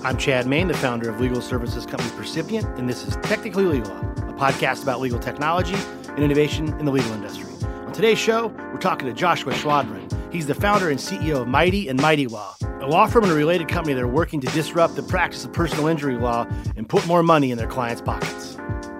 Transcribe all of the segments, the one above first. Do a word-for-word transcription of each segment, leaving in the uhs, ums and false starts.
I'm Chad Main, the founder of legal services company Percipient, and this is Technically Legal, a podcast about legal technology and innovation in the legal industry. On today's show, we're talking to Joshua Schwadron. He's the founder and C E O of Mighty and Mighty Law, a law firm and a related company that are working to disrupt the practice of personal injury law and put more money in their clients' pockets.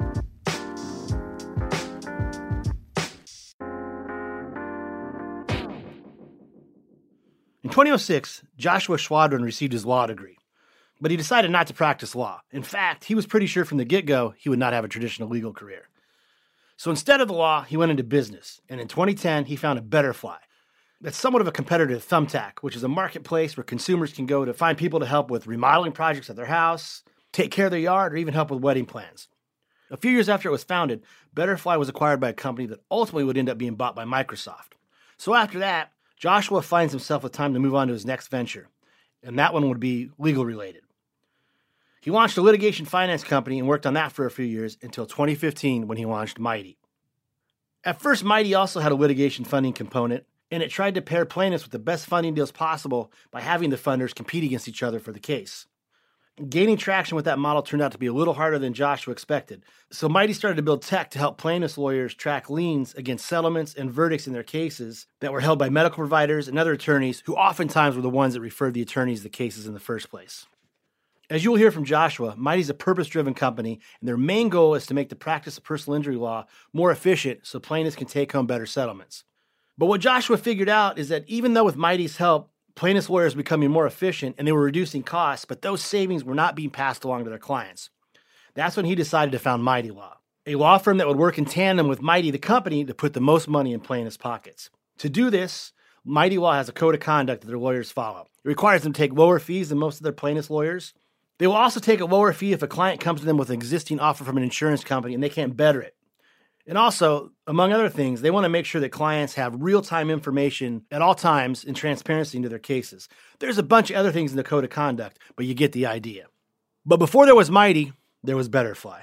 In twenty oh six, Joshua Schwadron received his law degree, but he decided not to practice law. In fact, he was pretty sure from the get-go he would not have a traditional legal career. So instead of the law, he went into business, and in twenty ten, he founded Betterfly. That's somewhat of a competitor to Thumbtack, which is a marketplace where consumers can go to find people to help with remodeling projects at their house, take care of their yard, or even help with wedding plans. A few years after it was founded, Betterfly was acquired by a company that ultimately would end up being bought by Microsoft. So after that, Joshua finds himself with time to move on to his next venture, and that one would be legal related. He launched a litigation finance company and worked on that for a few years until twenty fifteen when he launched Mighty. At first, Mighty also had a litigation funding component, and it tried to pair plaintiffs with the best funding deals possible by having the funders compete against each other for the case. Gaining traction with that model turned out to be a little harder than Joshua expected, so Mighty started to build tech to help plaintiffs' lawyers track liens against settlements and verdicts in their cases that were held by medical providers and other attorneys who oftentimes were the ones that referred the attorneys the cases in the first place. As you will hear from Joshua, Mighty's a purpose-driven company, and their main goal is to make the practice of personal injury law more efficient so plaintiffs can take home better settlements. But what Joshua figured out is that even though with Mighty's help, plaintiffs' lawyers were becoming more efficient and they were reducing costs, but those savings were not being passed along to their clients. That's when he decided to found Mighty Law, a law firm that would work in tandem with Mighty, the company, to put the most money in plaintiffs' pockets. To do this, Mighty Law has a code of conduct that their lawyers follow. It requires them to take lower fees than most of their plaintiffs' lawyers. They will also take a lower fee if a client comes to them with an existing offer from an insurance company and they can't better it. And also, among other things, they want to make sure that clients have real-time information at all times and transparency into their cases. There's a bunch of other things in the code of conduct, but you get the idea. But before there was Mighty, there was Betterfly.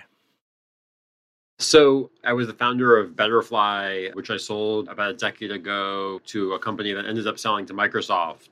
So I was the founder of Betterfly, which I sold about a decade ago to a company that ended up selling to Microsoft.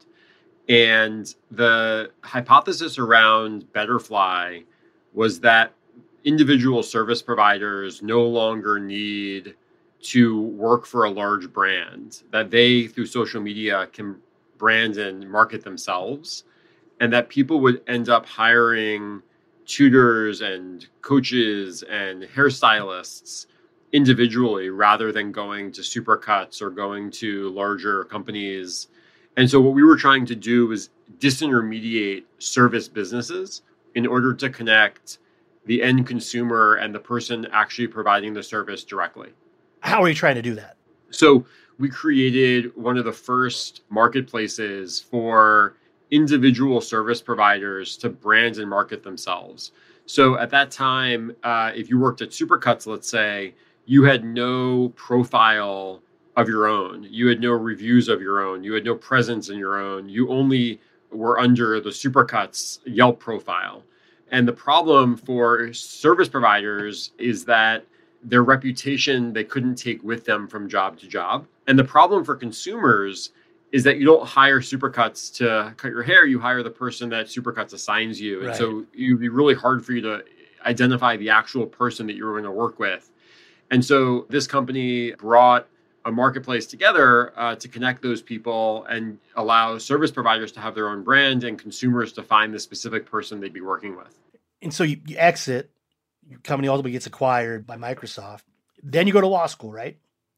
And the hypothesis around Betterfly was that individual service providers no longer need to work for a large brand, that they, through social media, can brand and market themselves, and that people would end up hiring tutors and coaches and hairstylists individually rather than going to Supercuts or going to larger companies. And so what we were trying to do was disintermediate service businesses in order to connect the end consumer and the person actually providing the service directly. How are you trying to do that? So we created one of the first marketplaces for individual service providers to brand and market themselves. So at that time, uh, if you worked at Supercuts, let's say, you had no profile of your own. You had no reviews of your own. You had no presence in your own. You only were under the Supercuts Yelp profile. And the problem for service providers is that their reputation they couldn't take with them from job to job. And the problem for consumers is that you don't hire Supercuts to cut your hair. You hire the person that Supercuts assigns you. And right. So it would be really hard for you to identify the actual person that you were going to work with. And so this company brought a marketplace together uh, to connect those people and allow service providers to have their own brand and consumers to find the specific person they'd be working with. And so you, you exit, your company ultimately gets acquired by Microsoft. Then you go to law school, right?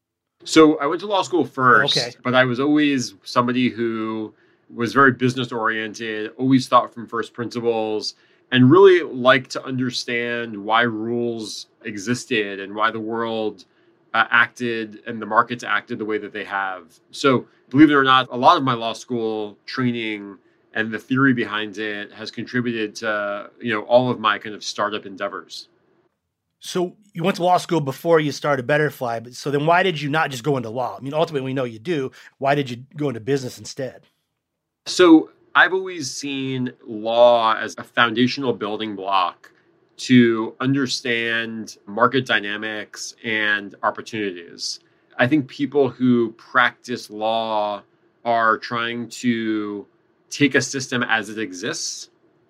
So I went to law school first, okay. but I was always somebody who was very business oriented, always thought from first principles, and really liked to understand why rules existed and why the world Uh, acted and the markets acted the way that they have. So believe it or not, a lot of my law school training and the theory behind it has contributed to, you know, all of my kind of startup endeavors. So you went to law school before you started Betterfly, but so then why did you not just go into law? I mean, ultimately we know you do. Why did you go into business instead? So I've always seen law as a foundational building block to understand market dynamics and opportunities. I think people who practice law are trying to take a system as it exists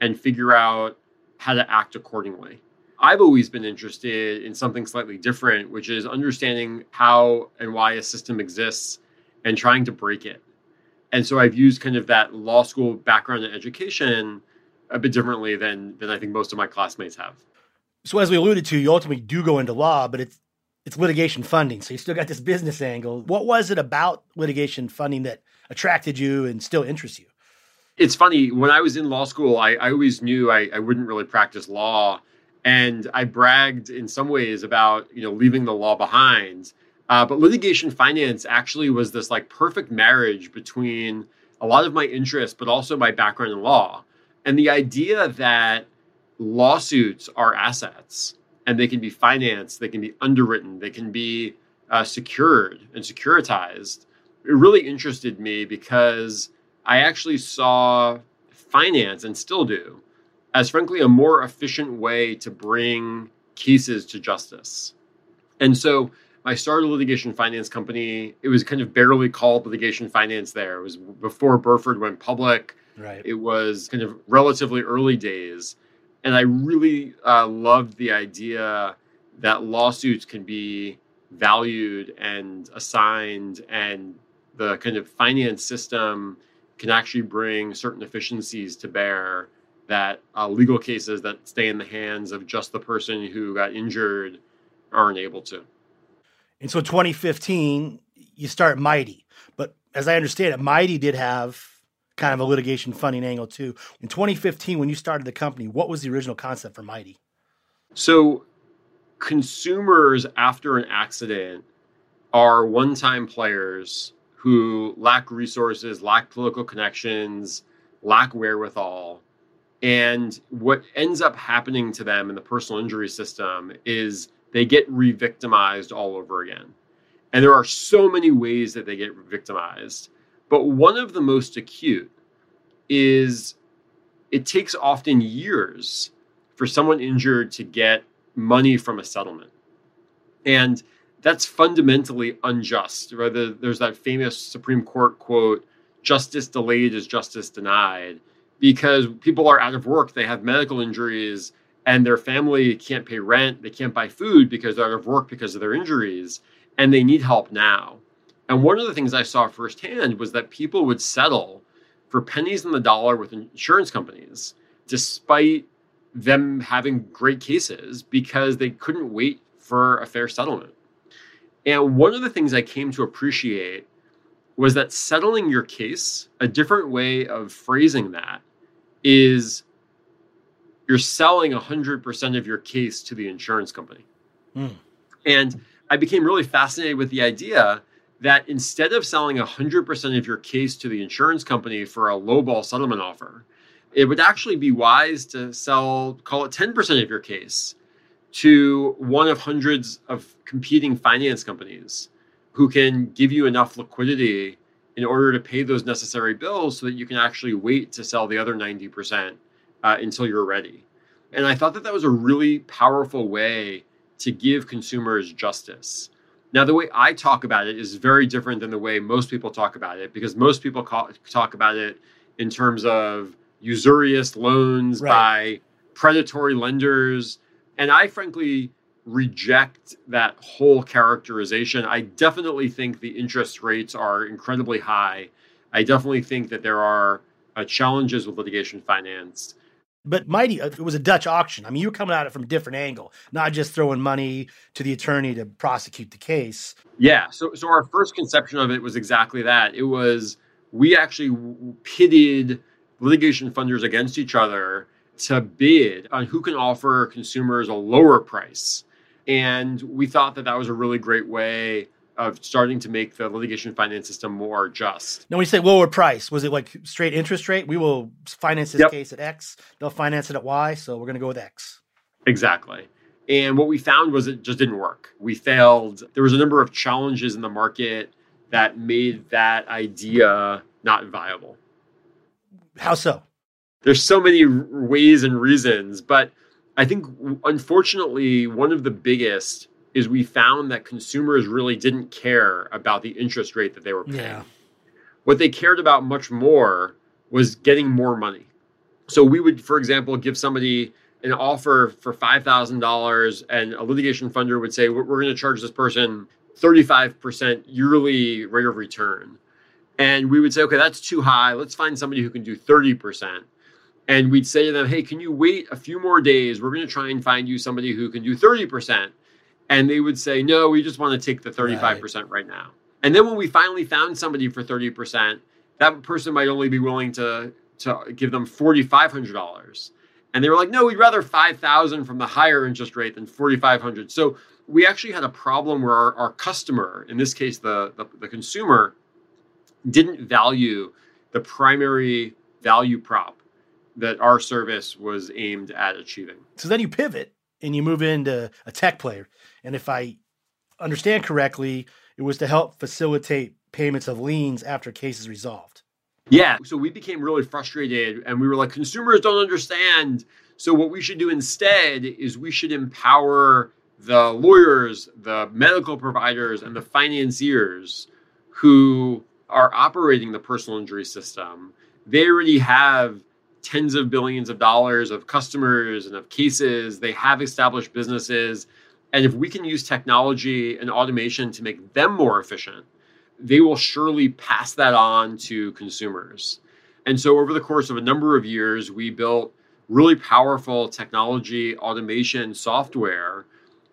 and figure out how to act accordingly. I've always been interested in something slightly different, which is understanding how and why a system exists and trying to break it. And so I've used kind of that law school background and education a bit differently than, than I think most of my classmates have. So as we alluded to, you ultimately do go into law, but it's it's litigation funding. So you still got this business angle. What was it about litigation funding that attracted you and still interests you? It's funny. When I was in law school, I, I always knew I, I wouldn't really practice law. And I bragged in some ways about, you know, leaving the law behind. Uh, but litigation finance actually was this like perfect marriage between a lot of my interests, but also my background in law. And the idea that lawsuits are assets and they can be financed, they can be underwritten, they can be uh, secured and securitized. It really interested me because I actually saw finance, and still do, as frankly a more efficient way to bring cases to justice. And so I started a litigation finance company. It was kind of barely called litigation finance there. It was before Burford went public. Right. It was kind of relatively early days. And I really uh, loved the idea that lawsuits can be valued and assigned, and the kind of finance system can actually bring certain efficiencies to bear that uh, legal cases that stay in the hands of just the person who got injured aren't able to. And so twenty fifteen, you start Mighty. But as I understand it, Mighty did have kind of a litigation funding angle too. In twenty fifteen, when you started the company, what was the original concept for Mighty? So consumers after an accident are one-time players who lack resources, lack political connections, lack wherewithal. And what ends up happening to them in the personal injury system is they get re-victimized all over again. And there are so many ways that they get victimized. But one of the most acute is it takes often years for someone injured to get money from a settlement. And that's fundamentally unjust. Right? There's that famous Supreme Court quote, "Justice delayed is justice denied," because people are out of work, they have medical injuries, and their family can't pay rent, they can't buy food because they're out of work because of their injuries, and they need help now. And one of the things I saw firsthand was that people would settle for pennies on the dollar with insurance companies, despite them having great cases, because they couldn't wait for a fair settlement. And one of the things I came to appreciate was that settling your case, a different way of phrasing that, is you're selling one hundred percent of your case to the insurance company. Mm. And I became really fascinated with the idea that instead of selling one hundred percent of your case to the insurance company for a lowball settlement offer, it would actually be wise to sell, call it ten percent of your case to one of hundreds of competing finance companies who can give you enough liquidity in order to pay those necessary bills so that you can actually wait to sell the other ninety percent uh, until you're ready. And I thought that that was a really powerful way to give consumers justice. Now, the way I talk about it is very different than the way most people talk about it, because most people call, talk about it in terms of usurious loans right. by predatory lenders. And I frankly reject that whole characterization. I definitely think the interest rates are incredibly high. I definitely think that there are uh, challenges with litigation finance. But Mighty, it was a Dutch auction. I mean, you were coming at it from a different angle, not just throwing money to the attorney to prosecute the case. Yeah. So, so our first conception of it was exactly that. It was, we actually pitted litigation funders against each other to bid on who can offer consumers a lower price. And we thought that that was a really great way of starting to make the litigation finance system more just. Now, when you say lower price, was it like straight interest rate? We will finance this Yep. case at X. They'll finance it at Y. So we're going to go with X. Exactly. And what we found was it just didn't work. We failed. There was a number of challenges in the market that made that idea not viable. How so? There's so many ways and reasons, but I think, unfortunately, one of the biggest is we found that consumers really didn't care about the interest rate that they were paying. Yeah. What they cared about much more was getting more money. So we would, for example, give somebody an offer for five thousand dollars and a litigation funder would say, we're, we're going to charge this person thirty-five percent yearly rate of return. And we would say, okay, that's too high. Let's find somebody who can do thirty percent. And we'd say to them, hey, can you wait a few more days? We're going to try and find you somebody who can do thirty percent. And they would say, no, we just want to take the thirty-five percent right, right now. And then when we finally found somebody for thirty percent, that person might only be willing to, to give them four thousand five hundred dollars. And they were like, no, we'd rather five thousand dollars from the higher interest rate than four thousand five hundred dollars. So we actually had a problem where our, our customer, in this case, the, the, the consumer, didn't value the primary value prop that our service was aimed at achieving. So then you pivot and you move into a tech player. And if I understand correctly, it was to help facilitate payments of liens after a case is resolved. Yeah. So we became really frustrated and we were like, consumers don't understand. So what we should do instead is we should empower the lawyers, the medical providers, and the financiers who are operating the personal injury system. They already have tens of billions of dollars of customers and of cases. They have established businesses. And if we can use technology and automation to make them more efficient, they will surely pass that on to consumers. And so over the course of a number of years, we built really powerful technology automation software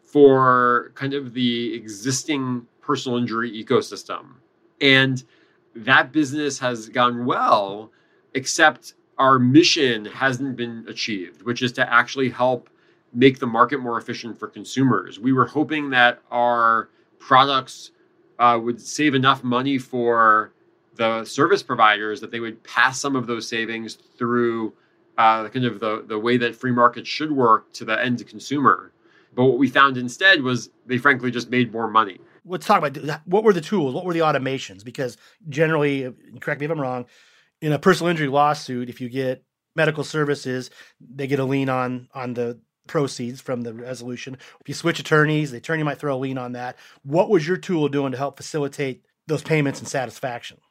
for kind of the existing personal injury ecosystem. And that business has gone well, except our mission hasn't been achieved, which is to actually help make the market more efficient for consumers. We were hoping that our products uh, would save enough money for the service providers that they would pass some of those savings through uh, kind of the, the way that free markets should work to the end consumer. But what we found instead was they frankly just made more money. Let's talk about what were the tools? What were the automations? Because generally, correct me if I'm wrong, in a personal injury lawsuit, if you get medical services, they get a lien on on the proceeds from the resolution. If you switch attorneys, the attorney might throw a lien on that. What was your tool doing to help facilitate those payments and satisfaction?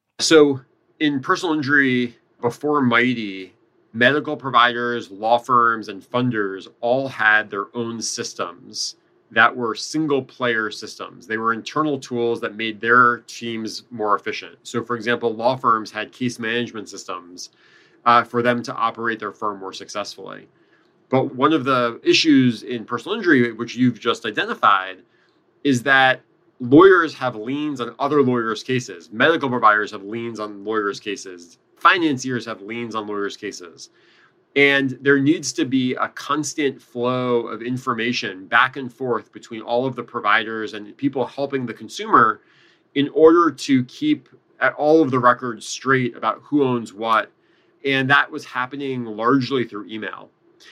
So in personal injury, before Mighty, medical providers, law firms, and funders all had their own systems that were single player systems. They were internal tools that made their teams more efficient. So for example, law firms had case management systems uh, for them to operate their firm more successfully. But one of the issues in personal injury, which you've just identified, is that lawyers have liens on other lawyers' cases. Medical providers have liens on lawyers' cases. Financiers have liens on lawyers' cases. And there needs to be a constant flow of information back and forth between all of the providers and people helping the consumer in order to keep all of the records straight about who owns what. And that was happening largely through email.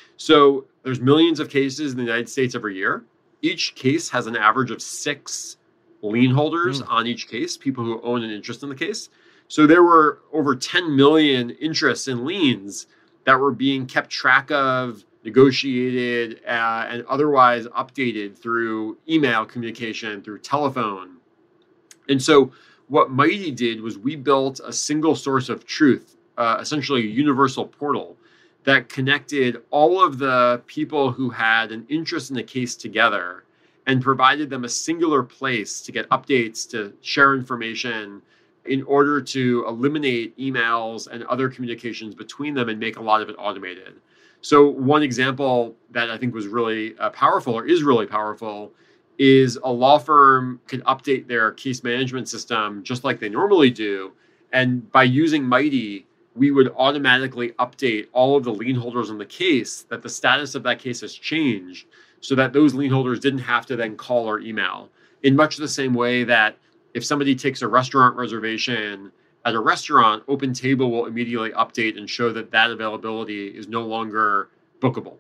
So there's millions of cases in the United States every year. Each case has an average of six lien holders mm. on each case, people who own an interest in the case. So there were over ten million interests in liens that were being kept track of, negotiated, uh, and otherwise updated through email communication, through telephone. And so what Mighty did was we built a single source of truth, uh, essentially a universal portal that connected all of the people who had an interest in the case together and provided them a singular place to get updates, to share information, in order to eliminate emails and other communications between them and make a lot of it automated. So one example that I think was really uh, powerful, or is really powerful, is a law firm could update their case management system just like they normally do. And by using Mighty, we would automatically update all of the lien holders in the case that the status of that case has changed, so that those lien holders didn't have to then call or email. In much the same way that if somebody takes a restaurant reservation at a restaurant, OpenTable will immediately update and show that that availability is no longer bookable.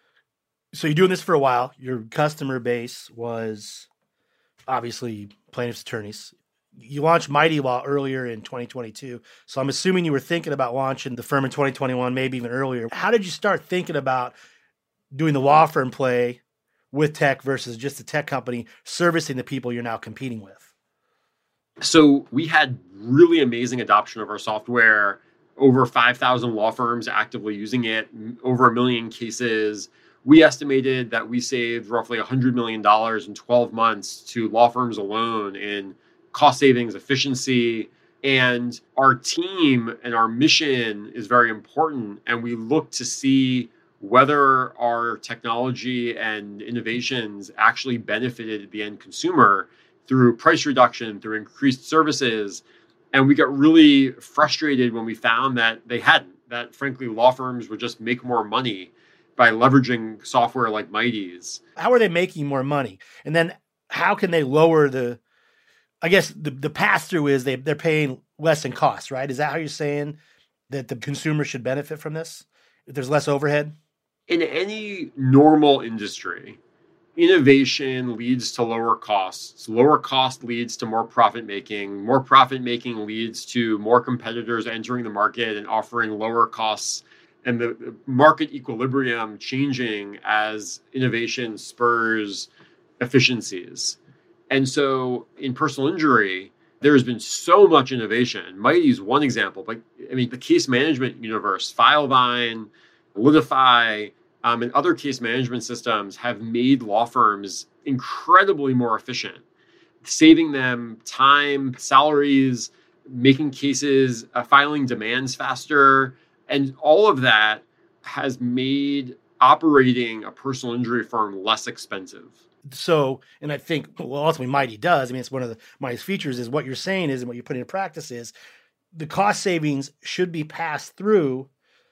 So you're doing this for a while. Your customer base was obviously plaintiffs' attorneys. You launched Mighty Law earlier in twenty twenty-two. So I'm assuming you were thinking about launching the firm in twenty twenty-one, maybe even earlier. How did you start thinking about doing the law firm play with tech versus just a tech company servicing the people you're now competing with? So we had really amazing adoption of our software over five thousand law firms actively using it, over a million cases. We estimated that we saved roughly one hundred million dollars in twelve months to law firms alone in cost savings, efficiency. And our team and our mission is very important. And we look to see whether our technology and innovations actually benefited the end consumer through price reduction, through increased services. And we got really frustrated when we found that they hadn't, that frankly, law firms would just make more money by leveraging software like Mighty's. How are they making more money? And then how can they lower the, I guess the, the pass-through is they, they're paying less in costs, right? Is that how you're saying that the consumer should benefit from this? If there's less overhead? In any normal industry, innovation leads to lower costs. Lower cost leads to more profit making. More profit making leads to more competitors entering the market and offering lower costs, and the market equilibrium changing as innovation spurs efficiencies. And so in personal injury, there's been so much innovation. Mighty's one example, but I mean, the case management universe, Filevine, Litify, um, and other case management systems have made law firms incredibly more efficient, saving them time, salaries, making cases, uh, filing demands faster. And all of that has made operating a personal injury firm less expensive. So, and I think, well, ultimately Mighty does. I mean, it's one of the Mighty's features is what you're saying is, and what you put into practice is the cost savings should be passed through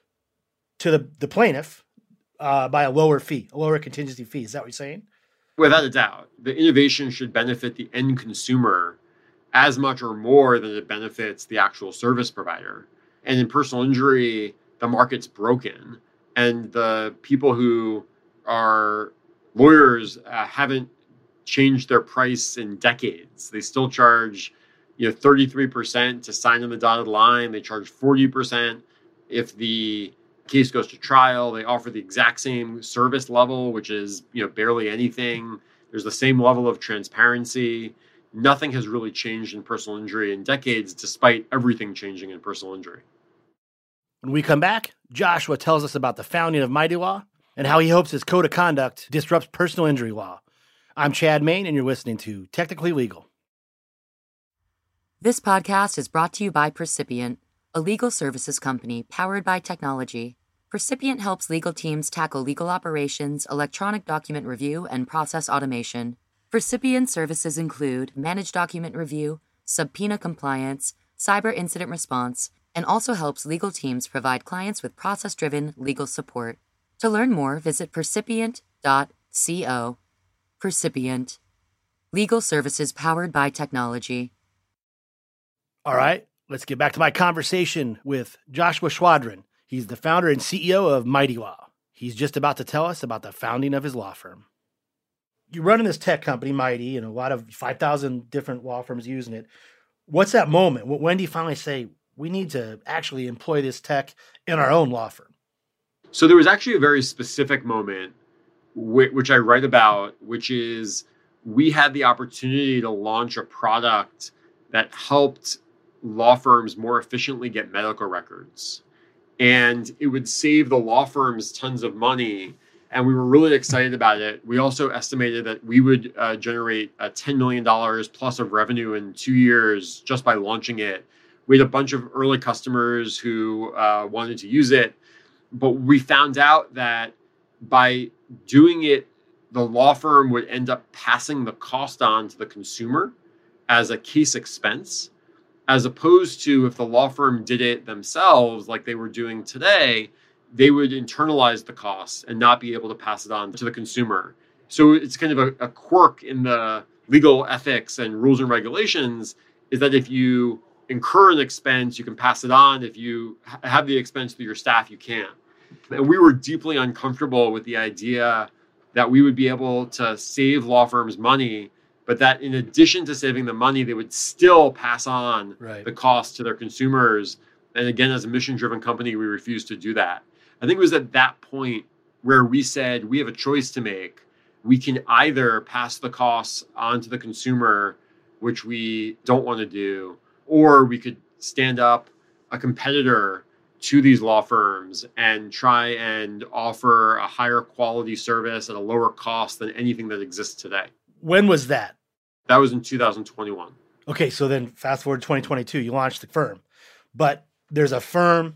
to the, the plaintiff uh, by a lower fee, a lower contingency fee. Is that what you're saying? Without a doubt. The innovation should benefit the end consumer as much or more than it benefits the actual service provider. And in personal injury, the market's broken. And the people who are lawyers uh, haven't changed their price in decades. They still charge, you know, thirty-three percent to sign on the dotted line. They charge forty percent if the case goes to trial. They offer the exact same service level, which is, you know, barely anything. There's the same level of transparency. Nothing has really changed in personal injury in decades, despite everything changing in personal injury. When we come back, Joshua tells us about the founding of Mighty Law and how he hopes his code of conduct disrupts personal injury law. I'm Chad Main, and you're listening to Technically Legal. This podcast is brought to you by Percipient, a legal services company powered by technology. Percipient helps legal teams tackle legal operations, electronic document review, and process automation. Percipient services include managed document review, subpoena compliance, cyber incident response, and also helps legal teams provide clients with process-driven legal support. To learn more, visit percipient dot co. Percipient. Legal services powered by technology. All right, let's get back to my conversation with Joshua Schwadron. He's the founder and C E O of Mighty Law. He's just about to tell us about the founding of his law firm. You're running this tech company, Mighty, and a lot of five thousand different law firms using it. What's that moment? When do you finally say, we need to actually employ this tech in our own law firm? So there was actually a very specific moment, which I write about, which is we had the opportunity to launch a product that helped law firms more efficiently get medical records. And it would save the law firms tons of money. And we were really excited about it. We also estimated that we would uh, generate uh, ten million dollars plus of revenue in two years just by launching it. We had a bunch of early customers who uh, wanted to use it. But we found out that by doing it, the law firm would end up passing the cost on to the consumer as a case expense, as opposed to if the law firm did it themselves, like they were doing today, they would internalize the costs and not be able to pass it on to the consumer. So it's kind of a, a quirk in the legal ethics and rules and regulations is that if you incur an expense, you can pass it on. If you ha- have the expense through your staff, you can't. And we were deeply uncomfortable with the idea that we would be able to save law firms money, but that in addition to saving the money, they would still pass on right. the cost to their consumers. And again, as a mission-driven company, we refused to do that. I think it was at that point where we said we have a choice to make. We can either pass the costs on to the consumer, which we don't want to do, or we could stand up a competitor to these law firms and try and offer a higher quality service at a lower cost than anything that exists today. When was that? That was in two thousand twenty-one. Okay, so then fast forward to twenty twenty-two, you launched the firm. But there's a firm,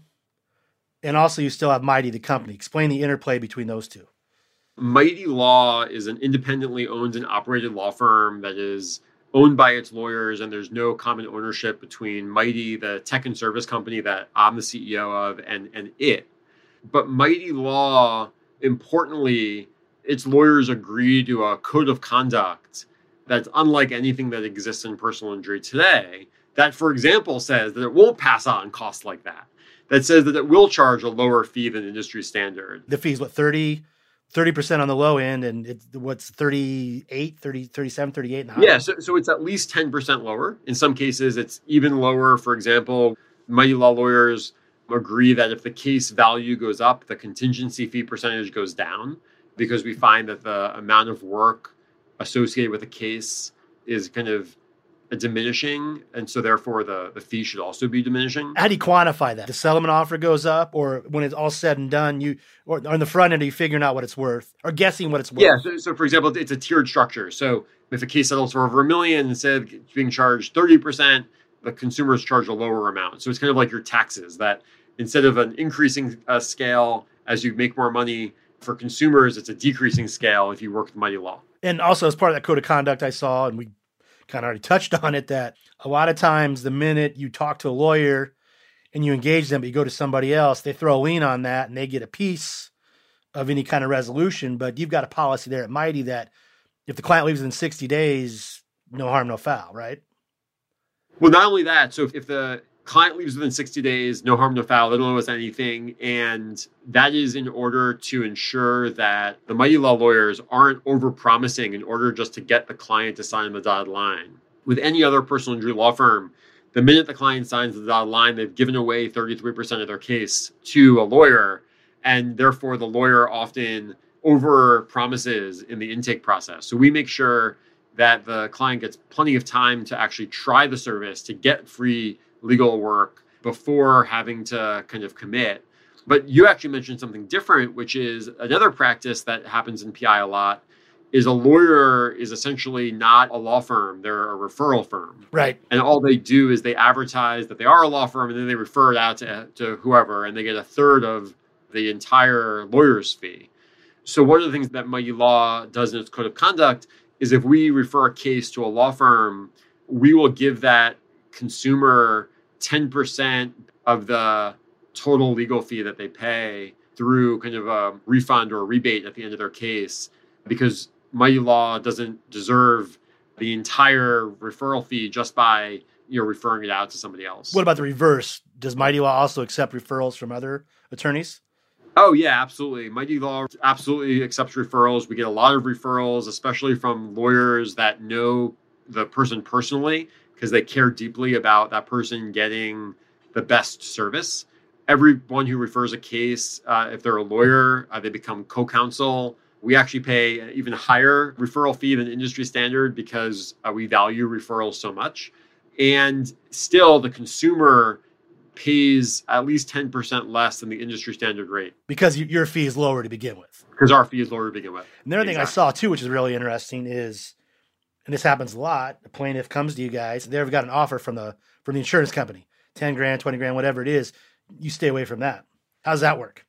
and also you still have Mighty, the company. Explain the interplay between those two. Mighty Law is an independently owned and operated law firm that is owned by its lawyers, and there's no common ownership between Mighty, the tech and service company that I'm the C E O of, and, and it. But Mighty Law, importantly, its lawyers agree to a code of conduct that's unlike anything that exists in personal injury today, that, for example, says that it won't pass on costs like that, that says that it will charge a lower fee than industry standard. The fee's what, thirty, thirty percent on the low end, and it's what's thirty-eight, thirty, thirty-seven, thirty-eight in the high Yeah, end? so, so it's at least ten percent lower. In some cases, it's even lower. For example, Mighty Law lawyers agree that if the case value goes up, the contingency fee percentage goes down, because we find that the amount of work associated with a case is kind of a diminishing, and so therefore the, the fee should also be diminishing. How do you quantify that? The settlement offer goes up, or when it's all said and done, you or on the front end, are you figuring out what it's worth or guessing what it's worth? Yeah, so, so for example, it's a tiered structure. So if a case settles for over a million, instead of being charged thirty percent, the consumers charge a lower amount. So it's kind of like your taxes, that instead of an increasing uh, scale as you make more money, for consumers, it's a decreasing scale if you work with Mighty Law. And also, as part of that code of conduct I saw, and we kind of already touched on it, that a lot of times the minute you talk to a lawyer and you engage them, but you go to somebody else, they throw a lien on that and they get a piece of any kind of resolution. But you've got a policy there at Mighty that if the client leaves within sixty days, no harm, no foul, right? Well, not only that, so if, if the client leaves within sixty days, no harm, no foul, they don't owe us anything. And that is in order to ensure that the Mighty Law lawyers aren't over-promising in order just to get the client to sign the dotted line. With any other personal injury law firm, the minute the client signs the dotted line, they've given away thirty-three percent of their case to a lawyer, and therefore the lawyer often over-promises in the intake process. So we make sure that the client gets plenty of time to actually try the service, to get free legal work before having to kind of commit. But you actually mentioned something different, which is another practice that happens in P I a lot, is a lawyer is essentially not a law firm. They're a referral firm. Right. And all they do is they advertise that they are a law firm, and then they refer it out to, to whoever, and they get a third of the entire lawyer's fee. So one of the things that Mighty Law does in its code of conduct is if we refer a case to a law firm, we will give that consumer ten percent of the total legal fee that they pay through kind of a refund or a rebate at the end of their case, because Mighty Law doesn't deserve the entire referral fee just by, you know, referring it out to somebody else. What about the reverse? Does Mighty Law also accept referrals from other attorneys? Oh, yeah, absolutely. Mighty Law absolutely accepts referrals. We get a lot of referrals, especially from lawyers that know the person personally, because they care deeply about that person getting the best service. Everyone who refers a case, uh, if they're a lawyer, uh, they become co-counsel. We actually pay an even higher referral fee than industry standard because uh, we value referrals so much. And still, the consumer pays at least ten percent less than the industry standard rate. Because you, your fee is lower to begin with. Because our fee is lower to begin with. And the other Exactly. thing I saw, too, which is really interesting, is, and this happens a lot, the plaintiff comes to you guys, they've got an offer from the from the insurance company, ten grand, twenty grand, whatever it is. You stay away from that. How does that work?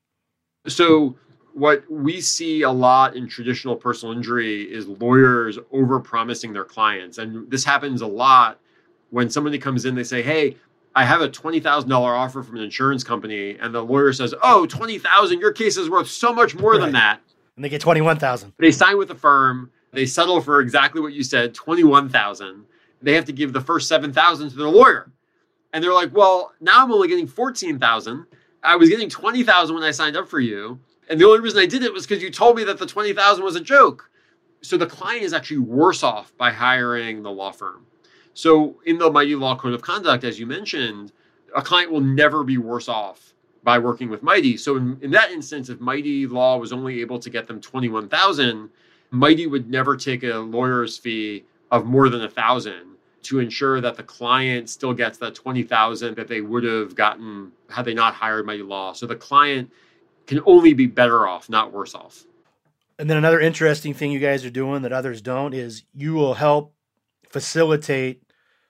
So what we see a lot in traditional personal injury is lawyers over-promising their clients. And this happens a lot when somebody comes in, they say, hey, I have a twenty thousand dollars offer from an insurance company. And the lawyer says, oh, twenty thousand dollars, your case is worth so much more Right. than that. And they get twenty-one thousand dollars. They sign with the firm. They settle for exactly what you said, twenty-one thousand dollars. They have to give the first seven thousand dollars to their lawyer. And they're like, well, now I'm only getting fourteen thousand dollars. I was getting twenty thousand dollars when I signed up for you. And the only reason I did it was because you told me that the twenty thousand dollars was a joke. So the client is actually worse off by hiring the law firm. So in the Mighty Law Code of Conduct, as you mentioned, a client will never be worse off by working with Mighty. So in, in that instance, if Mighty Law was only able to get them twenty-one thousand dollars, Mighty would never take a lawyer's fee of more than one thousand dollars to ensure that the client still gets that twenty thousand that they would have gotten had they not hired Mighty Law. So the client can only be better off, not worse off. And then another interesting thing you guys are doing that others don't is you will help facilitate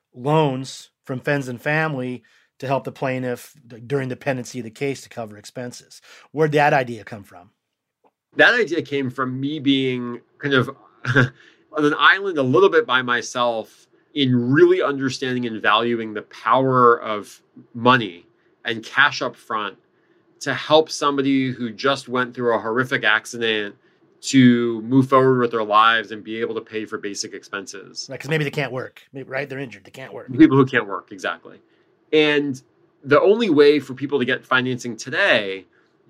loans from friends and family to help the plaintiff during the pendency of the case to cover expenses. Where'd that idea come from? That idea came from me being kind of on an island a little bit by myself in really understanding and valuing the power of money and cash up front to help somebody who just went through a horrific accident to move forward with their lives and be able to pay for basic expenses. Right, because maybe they can't work, maybe, right? They're injured, they can't work. People who can't work, exactly. And the only way for people to get financing today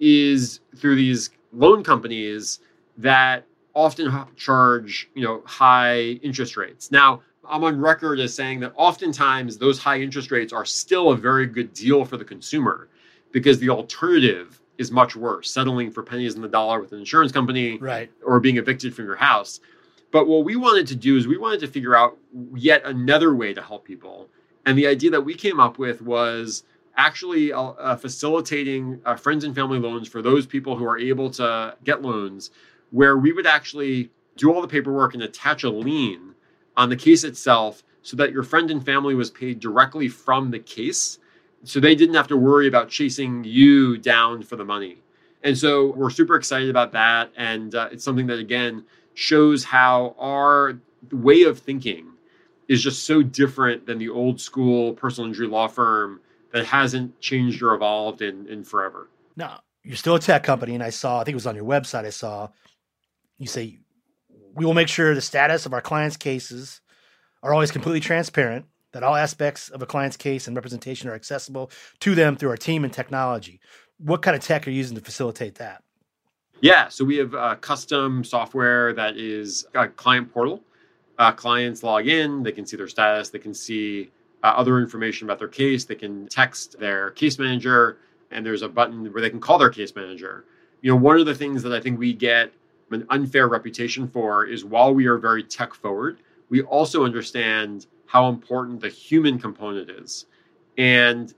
is through these loan companies that often charge, you know, high interest rates. Now, I'm on record as saying that oftentimes those high interest rates are still a very good deal for the consumer because the alternative is much worse, settling for pennies on the dollar with an insurance company, right, or being evicted from your house. But what we wanted to do is we wanted to figure out yet another way to help people. And the idea that we came up with was actually uh, uh, facilitating uh, friends and family loans for those people who are able to get loans, where we would actually do all the paperwork and attach a lien on the case itself so that your friend and family was paid directly from the case. So they didn't have to worry about chasing you down for the money. And so we're super excited about that. And uh, it's something that, again, shows how our way of thinking is just so different than the old school personal injury law firm that hasn't changed or evolved in, in forever. Now, you're still a tech company, and I saw, I think it was on your website, I saw you say, we will make sure the status of our clients' cases are always completely transparent, that all aspects of a client's case and representation are accessible to them through our team and technology. What kind of tech are you using to facilitate that? Yeah, so we have uh, custom software that is a client portal. Uh, clients log in, they can see their status, they can see uh, other information about their case, they can text their case manager, and there's a button where they can call their case manager. You know, one of the things that I think we get an unfair reputation for is while we are very tech forward, we also understand how important the human component is. And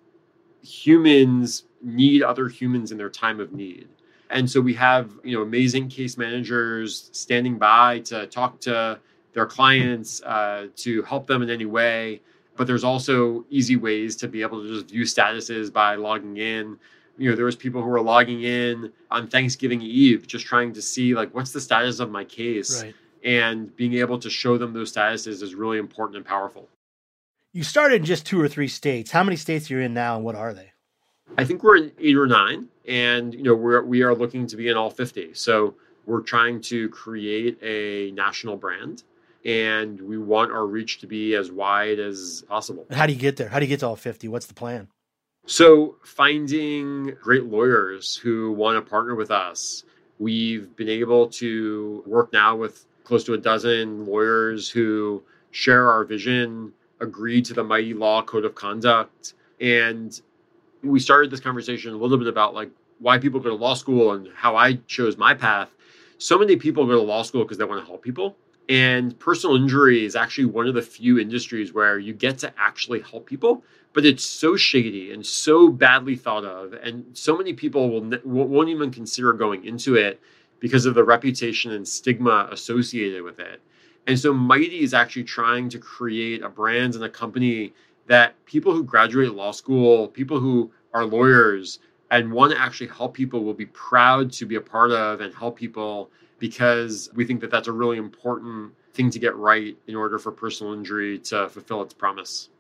humans need other humans in their time of need. And so we have, you know, amazing case managers standing by to talk to their clients, uh, to help them in any way. But there's also easy ways to be able to just view statuses by logging in. You know, there was people who were logging in on Thanksgiving Eve, just trying to see, like, what's the status of my case? Right. And being able to show them those statuses is really important and powerful. You started in just two or three states. How many states are you in now, and what are they? I think we're in eight or nine, and you know we're we are looking to be in all fifty. So we're trying to create a national brand, and we want our reach to be as wide as possible. And how do you get there? How do you get to all fifty? What's the plan? So finding great lawyers who want to partner with us. We've been able to work now with close to a dozen lawyers who share our vision, agree to the Mighty Law Code of Conduct. And we started this conversation a little bit about like why people go to law school and how I chose my path. So many people go to law school because they want to help people. And personal injury is actually one of the few industries where you get to actually help people, but it's so shady and so badly thought of. And so many people will, won't even consider going into it because of the reputation and stigma associated with it. And so Mighty is actually trying to create a brand and a company that people who graduate law school, people who are lawyers and want to actually help people will be proud to be a part of and help people, because we think that that's a really important thing to get right in order for personal injury to fulfill its promise.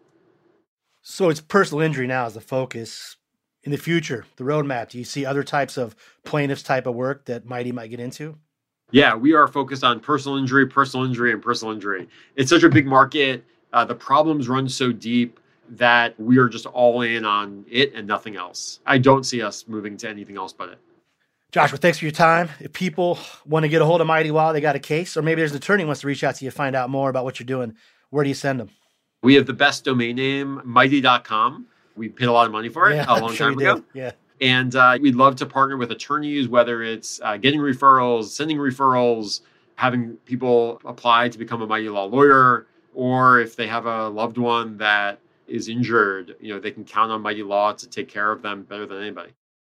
So it's personal injury now as the focus. In the future, the roadmap, do you see other types of plaintiffs type of work that Mighty might get into? Yeah, we are focused on personal injury, personal injury, and personal injury. It's such a big market. Uh, the problems run so deep that we are just all in on it and nothing else. I don't see us moving to anything else but it. Joshua, thanks for your time. If people want to get a hold of Mighty Law, they got a case, or maybe there's an attorney who wants to reach out to you, find out more about what you're doing, where do you send them? We have the best domain name, mighty dot com. We paid a lot of money for it yeah, a long sure time ago. Did. Yeah. And uh, we'd love to partner with attorneys, whether it's uh, getting referrals, sending referrals, having people apply to become a Mighty Law lawyer, or if they have a loved one that is injured, you know, they can count on Mighty Law to take care of them better than anybody.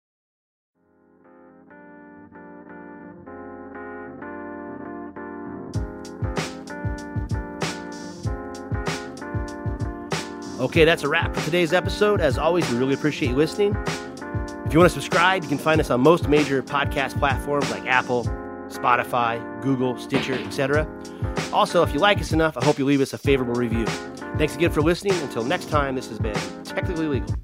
Okay, that's a wrap for today's episode. As always, we really appreciate you listening. If you want to subscribe, you can find us on most major podcast platforms like Apple, Spotify, Google, Stitcher, et cetera. Also, if you like us enough, I hope you leave us a favorable review. Thanks again for listening. Until next time, this has been Technically Legal.